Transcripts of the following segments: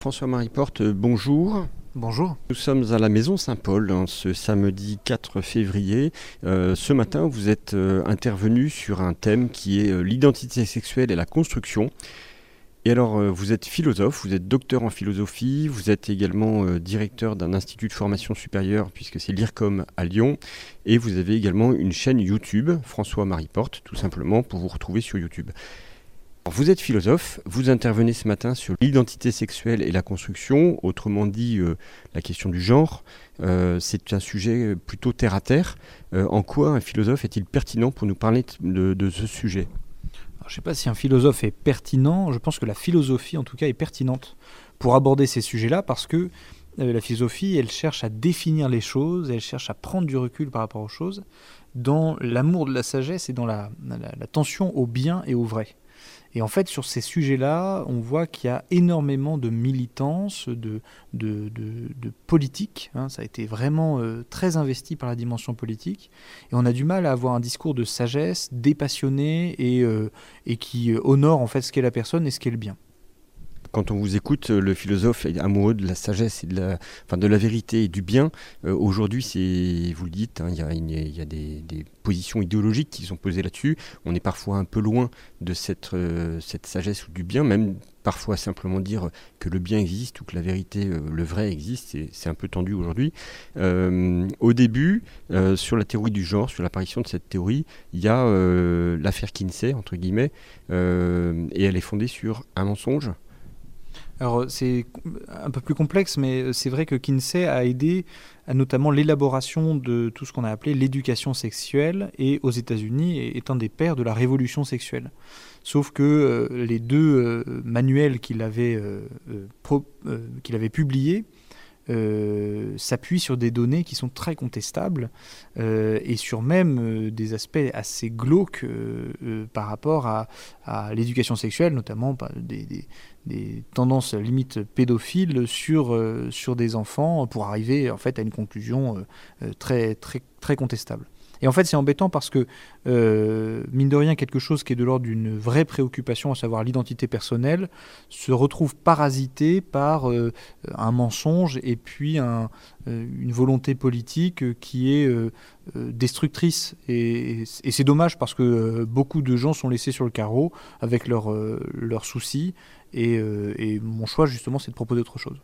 François-Marie Porte, bonjour. Bonjour. Nous sommes à la Maison Saint-Paul ce samedi 4 février. Ce matin, vous êtes intervenu sur un thème qui est l'identité sexuelle et la construction. Et alors, vous êtes philosophe, vous êtes docteur en philosophie, vous êtes également directeur d'un institut de formation supérieure, puisque c'est l'IRCOM à Lyon, et vous avez également une chaîne YouTube, François-Marie Porte, tout simplement, pour vous retrouver sur YouTube. Alors, vous êtes philosophe, vous intervenez ce matin sur l'identité sexuelle et la construction, autrement dit la question du genre. C'est un sujet plutôt terre à terre. En quoi un philosophe est-il pertinent pour nous parler de ce sujet ? Alors, je ne sais pas si un philosophe est pertinent, je pense que la philosophie en tout cas est pertinente pour aborder ces sujets-là parce que la philosophie, elle cherche à définir les choses, elle cherche à prendre du recul par rapport aux choses, dans l'amour de la sagesse et dans la tension au bien et au vrai. Et en fait, sur ces sujets-là, on voit qu'il y a énormément de militance, de politique. Ça a été vraiment très investi par la dimension politique. Et on a du mal à avoir un discours de sagesse, dépassionné et qui honore en fait ce qu'est la personne et ce qu'est le bien. Quand on vous écoute, le philosophe est amoureux de la sagesse et de la vérité et du bien. Aujourd'hui, vous le dites, il y a des positions idéologiques qui sont posées là-dessus. On est parfois un peu loin de cette sagesse ou du bien, même parfois simplement dire que le bien existe ou que la vérité, le vrai existe. C'est un peu tendu aujourd'hui. Au début, sur la théorie du genre, sur l'apparition de cette théorie, il y a l'affaire Kinsey, entre guillemets, et elle est fondée sur un mensonge. Alors c'est un peu plus complexe, mais c'est vrai que Kinsey a aidé à notamment l'élaboration de tout ce qu'on a appelé l'éducation sexuelle et aux États-Unis est un des pères de la révolution sexuelle. Sauf que les deux manuels qu'il avait publiés s'appuient sur des données qui sont très contestables et sur même des aspects assez glauques par rapport à l'éducation sexuelle, notamment des tendances limite pédophiles sur des enfants pour arriver en fait à une conclusion très, très, très contestable. Et en fait, c'est embêtant parce que, mine de rien, quelque chose qui est de l'ordre d'une vraie préoccupation, à savoir l'identité personnelle, se retrouve parasité par un mensonge et puis une volonté politique qui est destructrice. Et c'est dommage parce que beaucoup de gens sont laissés sur le carreau avec leurs soucis. Et mon choix, justement, c'est de proposer autre chose.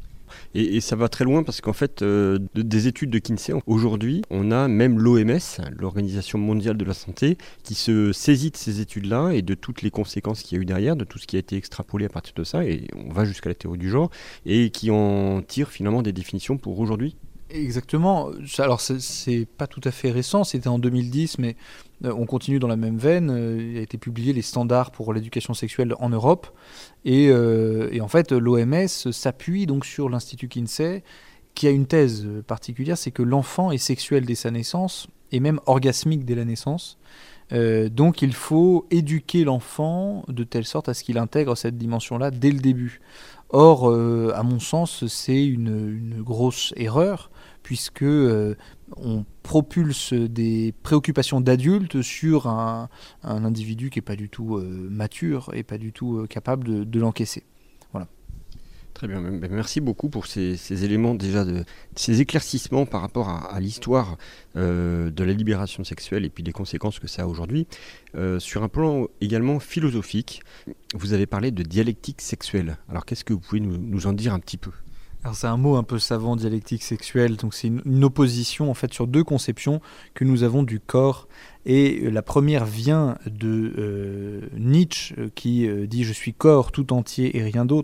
Et ça va très loin parce qu'en fait, des études de Kinsey, aujourd'hui, on a même l'OMS, l'Organisation mondiale de la santé, qui se saisit de ces études-là et de toutes les conséquences qu'il y a eu derrière, de tout ce qui a été extrapolé à partir de ça, et on va jusqu'à la théorie du genre, et qui en tire finalement des définitions pour aujourd'hui. Exactement. Alors, c'est pas tout à fait récent, c'était en 2010, mais on continue dans la même veine. Il a été publié les standards pour l'éducation sexuelle en Europe. Et en fait, l'OMS s'appuie donc sur l'Institut Kinsey, qui a une thèse particulière, c'est que l'enfant est sexuel dès sa naissance, et même orgasmique dès la naissance. Donc il faut éduquer l'enfant de telle sorte à ce qu'il intègre cette dimension-là dès le début. Or, à mon sens, c'est une grosse erreur, puisque on propulse des préoccupations d'adultes sur un individu qui n'est pas du tout mature et pas du tout capable de l'encaisser. Voilà. Très bien, merci beaucoup pour ces éléments déjà, ces éclaircissements par rapport à l'histoire de la libération sexuelle et puis des conséquences que ça a aujourd'hui. Sur un plan également philosophique, vous avez parlé de dialectique sexuelle. Alors qu'est-ce que vous pouvez nous en dire un petit peu ? Alors c'est un mot un peu savant, dialectique sexuelle, donc c'est une opposition en fait sur deux conceptions que nous avons du corps. Et la première vient de Nietzsche qui dit « je suis corps tout entier et rien d'autre ».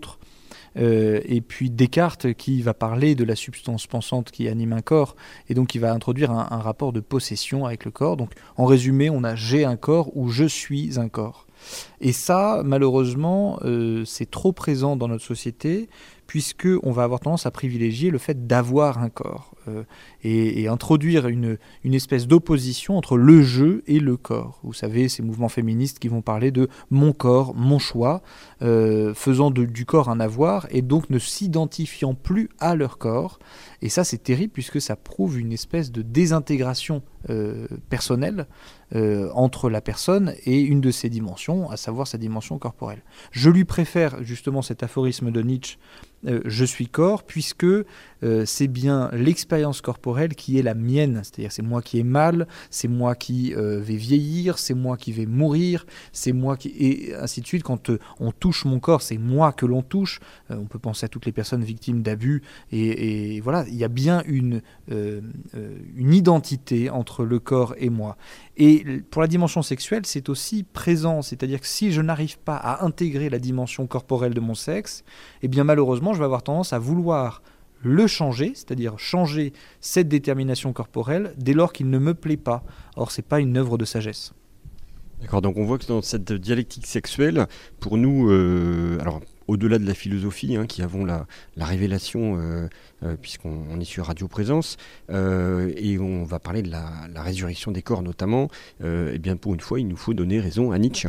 Et puis Descartes qui va parler de la substance pensante qui anime un corps et donc qui va introduire un rapport de possession avec le corps. Donc en résumé, on a « j'ai un corps » ou « je suis un corps ». Et ça, malheureusement, c'est trop présent dans notre société puisqu'on va avoir tendance à privilégier le fait d'avoir un corps et introduire une espèce d'opposition entre le je et le corps. Vous savez, ces mouvements féministes qui vont parler de mon corps, mon choix, faisant du corps un avoir et donc ne s'identifiant plus à leur corps. Et ça, c'est terrible puisque ça prouve une espèce de désintégration personnelle entre la personne et une de ses dimensions, à savoir sa dimension corporelle. Je lui préfère justement cet aphorisme de Nietzsche je suis corps, puisque c'est bien l'expérience corporelle qui est la mienne, c'est-à-dire c'est moi qui ai mal, c'est moi qui vais vieillir, c'est moi qui vais mourir, c'est moi qui... et ainsi de suite. Quand on touche mon corps, c'est moi que l'on touche. On peut penser à toutes les personnes victimes d'abus, et voilà, il y a bien une identité entre le corps et moi. Et pour la dimension sexuelle, c'est aussi présent, c'est-à-dire que si je n'arrive pas à intégrer la dimension corporelle de mon sexe, eh bien malheureusement, je vais avoir tendance à vouloir le changer, c'est-à-dire changer cette détermination corporelle dès lors qu'il ne me plaît pas. Or, ce n'est pas une œuvre de sagesse. D'accord, donc on voit que dans cette dialectique sexuelle, pour nous, alors au-delà de la philosophie, qui avons la révélation, puisqu'on est sur Radio Présence, et on va parler de la résurrection des corps notamment, eh bien pour une fois, il nous faut donner raison à Nietzsche.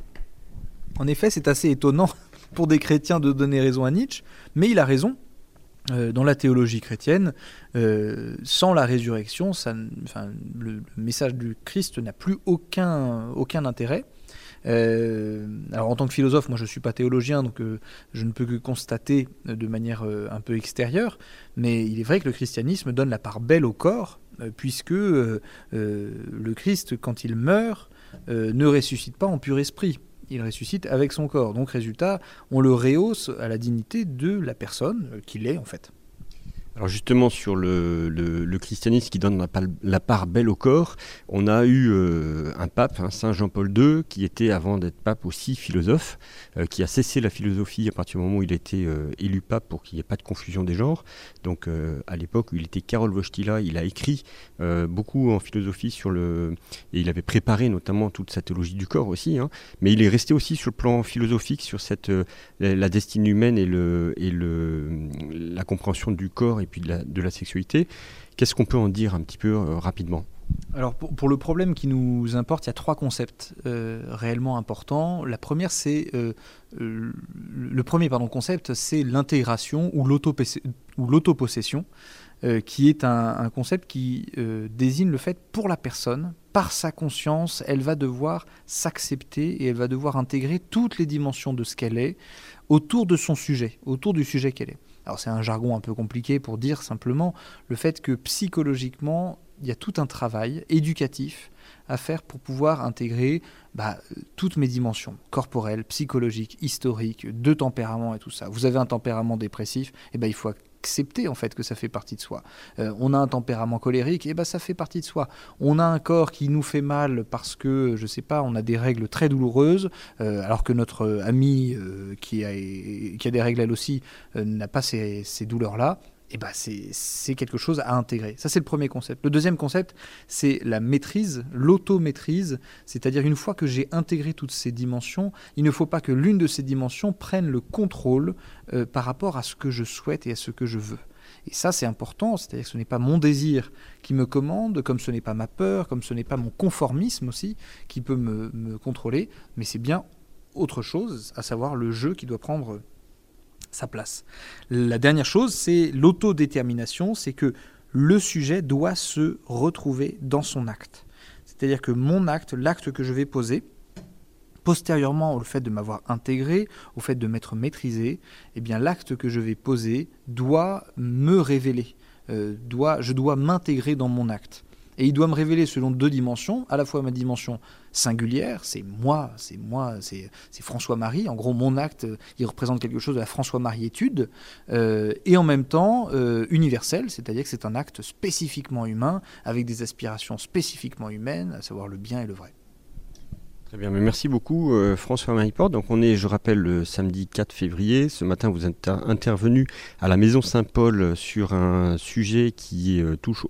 En effet, c'est assez étonnant pour des chrétiens de donner raison à Nietzsche, mais il a raison. Dans la théologie chrétienne, sans la résurrection, le message du Christ n'a plus aucun intérêt. Alors en tant que philosophe, moi je ne suis pas théologien, donc je ne peux que constater de manière un peu extérieure, mais il est vrai que le christianisme donne la part belle au corps, puisque le Christ, quand il meurt, ne ressuscite pas en pur esprit. Il ressuscite avec son corps. Donc, résultat, on le rehausse à la dignité de la personne qu'il est, en fait. Alors justement, sur le christianisme qui donne la part belle au corps, on a eu un pape, Saint Jean-Paul II, qui était, avant d'être pape, aussi philosophe, qui a cessé la philosophie à partir du moment où il a été élu pape pour qu'il n'y ait pas de confusion des genres. Donc à l'époque où il était Karol Wojtyla, il a écrit beaucoup en philosophie et il avait préparé notamment toute sa théologie du corps aussi, mais il est resté aussi sur le plan philosophique, sur la destinée humaine et la compréhension du corps et puis de la sexualité. Qu'est-ce qu'on peut en dire un petit peu rapidement ? Alors pour le problème qui nous importe, il y a 3 concepts réellement importants. La première, le premier concept, c'est l'intégration ou l'autopossession, qui est un concept qui désigne le fait pour la personne, par sa conscience, elle va devoir s'accepter et elle va devoir intégrer toutes les dimensions de ce qu'elle est autour de son sujet, autour du sujet qu'elle est. Alors c'est un jargon un peu compliqué pour dire simplement le fait que psychologiquement, il y a tout un travail éducatif à faire pour pouvoir intégrer toutes mes dimensions, corporelles, psychologiques, historiques, de tempérament et tout ça. Vous avez un tempérament dépressif, il faut accepter en fait que ça fait partie de soi. On a un tempérament colérique, ça fait partie de soi. On a un corps qui nous fait mal parce que, je sais pas, on a des règles très douloureuses, alors que notre amie qui a des règles elle aussi n'a pas ces douleurs-là. C'est quelque chose à intégrer. Ça, c'est le premier concept. Le deuxième concept, c'est la maîtrise, l'automaîtrise, c'est-à-dire une fois que j'ai intégré toutes ces dimensions, il ne faut pas que l'une de ces dimensions prenne le contrôle par rapport à ce que je souhaite et à ce que je veux. Et ça, c'est important, c'est-à-dire que ce n'est pas mon désir qui me commande, comme ce n'est pas ma peur, comme ce n'est pas mon conformisme aussi qui peut me contrôler, mais c'est bien autre chose, à savoir le jeu qui doit prendre sa place. La dernière chose, c'est l'autodétermination, c'est que le sujet doit se retrouver dans son acte. C'est-à-dire que mon acte, l'acte que je vais poser, postérieurement au fait de m'avoir intégré, au fait de m'être maîtrisé, l'acte que je vais poser doit me révéler, je dois m'intégrer dans mon acte. Et il doit me révéler selon 2 dimensions, à la fois ma dimension singulière, c'est François-Marie, en gros mon acte, il représente quelque chose de la François-Marie-étude, et en même temps universel, c'est-à-dire que c'est un acte spécifiquement humain, avec des aspirations spécifiquement humaines, à savoir le bien et le vrai. Très bien, mais merci beaucoup François-Marie Porte. Donc on est, je rappelle, le samedi 4 février. Ce matin, vous êtes intervenu à la Maison Saint-Paul sur un sujet qui touche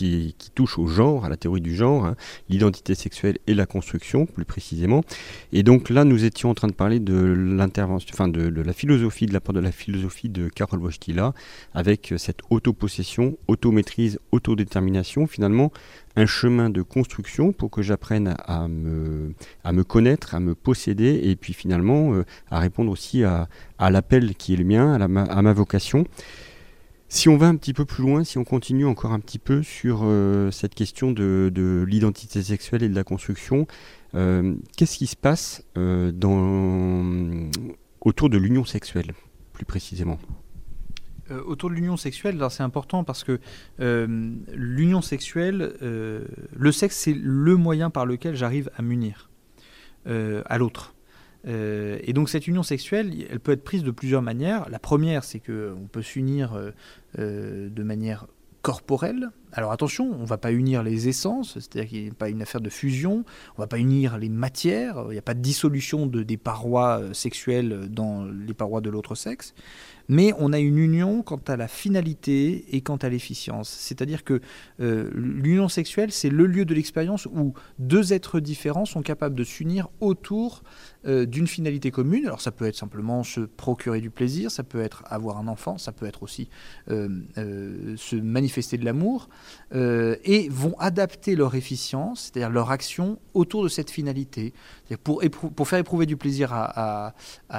au genre, à la théorie du genre, l'identité sexuelle et la construction, plus précisément. Et donc là, nous étions en train de parler de l'intervention, de la philosophie, de l'apport de la philosophie de Karol Wojtyla, avec cette autopossession, automaîtrise, autodétermination, finalement, un chemin de construction pour que j'apprenne à me connaître, à me posséder et puis finalement à répondre aussi à l'appel qui est le mien, à ma vocation. Si on va un petit peu plus loin, si on continue encore un petit peu sur cette question de l'identité sexuelle et de la construction, qu'est-ce qui se passe autour de l'union sexuelle, plus précisément ? Autour de l'union sexuelle, alors c'est important parce que l'union sexuelle, le sexe, c'est le moyen par lequel j'arrive à m'unir à l'autre. Et donc cette union sexuelle, elle peut être prise de plusieurs manières. La première, c'est qu'on peut s'unir de manière corporelle. Alors attention, on ne va pas unir les essences, c'est-à-dire qu'il n'y a pas une affaire de fusion, on ne va pas unir les matières, il n'y a pas de dissolution des parois sexuelles dans les parois de l'autre sexe, mais on a une union quant à la finalité et quant à l'efficience. C'est-à-dire que l'union sexuelle, c'est le lieu de l'expérience où deux êtres différents sont capables de s'unir autour d'une finalité commune. Alors ça peut être simplement se procurer du plaisir, ça peut être avoir un enfant, ça peut être aussi se manifester de l'amour, et vont adapter leur efficience, c'est-à-dire leur action, autour de cette finalité. Pour faire éprouver du plaisir à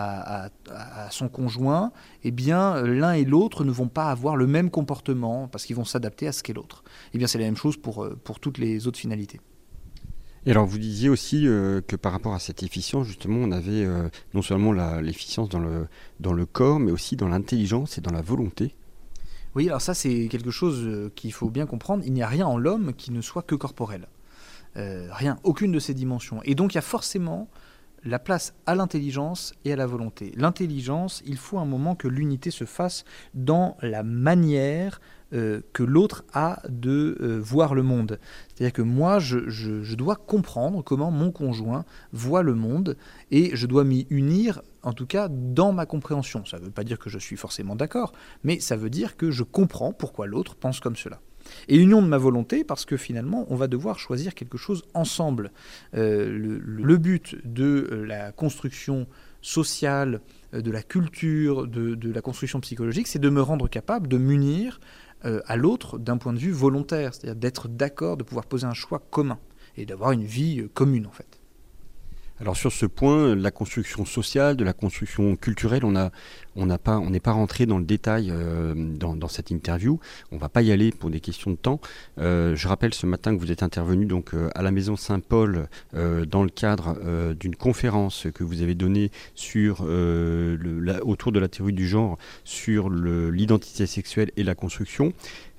son conjoint, eh bien, l'un et l'autre ne vont pas avoir le même comportement parce qu'ils vont s'adapter à ce qu'est l'autre. Eh bien, c'est la même chose pour toutes les autres finalités. Et alors vous disiez aussi que par rapport à cette efficience, justement, on avait non seulement l'efficience dans le corps, mais aussi dans l'intelligence et dans la volonté. Oui, alors ça c'est quelque chose qu'il faut bien comprendre. Il n'y a rien en l'homme qui ne soit que corporel. Rien, aucune de ces dimensions. Et donc il y a forcément la place à l'intelligence et à la volonté. L'intelligence, il faut un moment que l'unité se fasse dans la manière que l'autre a de voir le monde. C'est-à-dire que moi, je dois comprendre comment mon conjoint voit le monde et je dois m'y unir, en tout cas dans ma compréhension. Ça ne veut pas dire que je suis forcément d'accord, mais ça veut dire que je comprends pourquoi l'autre pense comme cela. Et l'union de ma volonté, parce que finalement, on va devoir choisir quelque chose ensemble. Le but de la construction sociale, de la culture, de la construction psychologique, c'est de me rendre capable de m'unir à l'autre d'un point de vue volontaire, c'est-à-dire d'être d'accord, de pouvoir poser un choix commun et d'avoir une vie commune en fait. Alors sur ce point, la construction sociale, de la construction culturelle, on n'est pas rentré dans le détail dans cette interview. On ne va pas y aller pour des questions de temps. Je rappelle ce matin que vous êtes intervenu donc à la Maison Saint-Paul dans le cadre d'une conférence que vous avez donnée sur autour de la théorie du genre, sur l'identité sexuelle et la construction.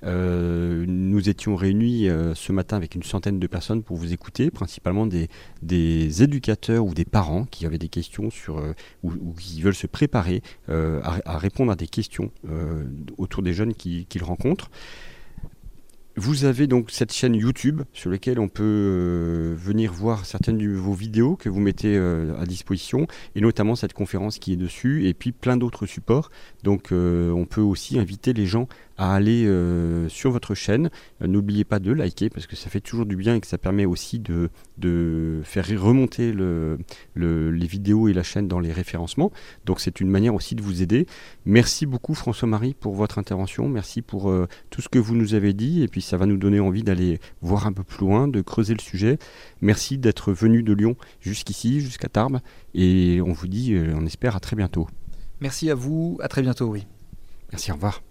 Nous étions réunis ce matin avec une centaine de personnes pour vous écouter, principalement des éducateurs ou des parents qui avaient des questions ou qui veulent se préparer à répondre à des questions autour des jeunes qu'ils rencontrent. Vous avez donc cette chaîne YouTube sur laquelle on peut venir voir certaines de vos vidéos que vous mettez à disposition, et notamment cette conférence qui est dessus, et puis plein d'autres supports. Donc on peut aussi inviter les gens à aller sur votre chaîne. N'oubliez pas de liker parce que ça fait toujours du bien et que ça permet aussi de faire remonter les vidéos et la chaîne dans les référencements. Donc c'est une manière aussi de vous aider. Merci beaucoup François-Marie pour votre intervention. Merci pour tout ce que vous nous avez dit, et puis ça va nous donner envie d'aller voir un peu plus loin, de creuser le sujet. Merci d'être venu de Lyon jusqu'ici, jusqu'à Tarbes, et on vous dit, on espère à très bientôt. Merci à vous, à très bientôt, oui. Merci, au revoir.